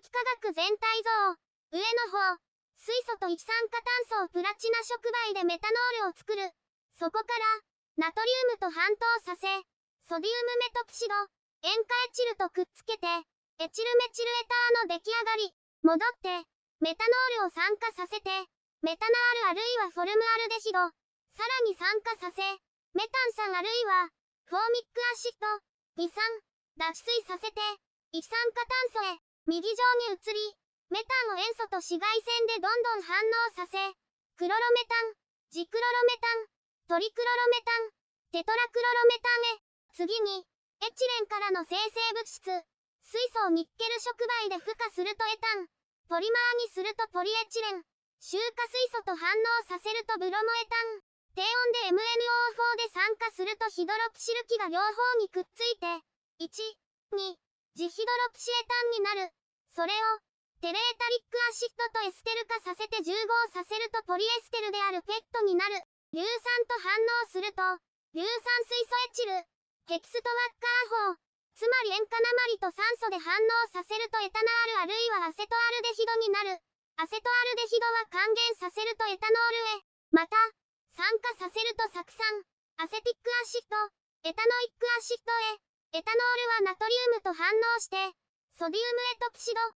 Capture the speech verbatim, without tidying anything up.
気化学全体像。上の方、水素と一酸化炭素をプラチナ触媒でメタノールを作る。そこから、ナトリウムと反応させ、ソディウムメトキシド、塩化エチルとくっつけて、エチルメチルエターの出来上がり。戻って、メタノールを酸化させて、メタナールあるいはフォルムアルデヒド、さらに酸化させ、メタン酸あるいは、フォーミックアシッド、二酸、脱水させて、一酸化炭素へ、右上に移り、メタンを塩素と紫外線でどんどん反応させ、クロロメタン、ジクロロメタン、トリクロロメタン、テトラクロロメタンへ、次に、エチレンからの生成物質、水素をニッケル触媒で孵化するとエタン、ポリマーにするとポリエチレン、臭化水素と反応させるとブロモエタン、低温で エムエヌオーフォー で酸化するとヒドロキシル基が両方にくっついて、いち、に、ジヒドロキシエタンになる。それを、テレエタリックアシッドとエステル化させて重合させるとポリエステルであるペットになる。硫酸と反応すると、硫酸水素エチル、ヘキストワッカー法、つまり塩化鉛と酸素で反応させるとエタナールあるいはアセトアルデヒドになる。アセトアルデヒドは還元させるとエタノールへ。また、酸化させると酢酸、アセティックアシッド、エタノイックアシッドへ。エタノールはナトリウムと反応して、ソディウムエトキシド、